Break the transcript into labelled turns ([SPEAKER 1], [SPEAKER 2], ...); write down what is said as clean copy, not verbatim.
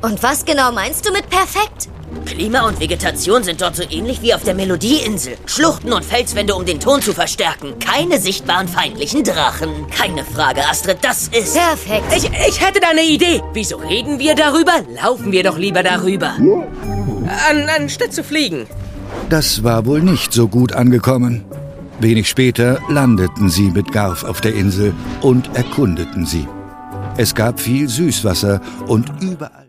[SPEAKER 1] Und was genau meinst du mit perfekt?
[SPEAKER 2] Klima und Vegetation sind dort so ähnlich wie auf der Melodieinsel. Schluchten und Felswände, um den Ton zu verstärken. Keine sichtbaren feindlichen Drachen. Keine Frage, Astrid, das ist...
[SPEAKER 1] Perfekt.
[SPEAKER 3] Ich hätte da eine Idee. Wieso reden wir darüber? Laufen wir doch lieber darüber. Anstatt zu fliegen.
[SPEAKER 4] Das war wohl nicht so gut angekommen. Wenig später landeten sie mit Garf auf der Insel und erkundeten sie. Es gab viel Süßwasser und überall...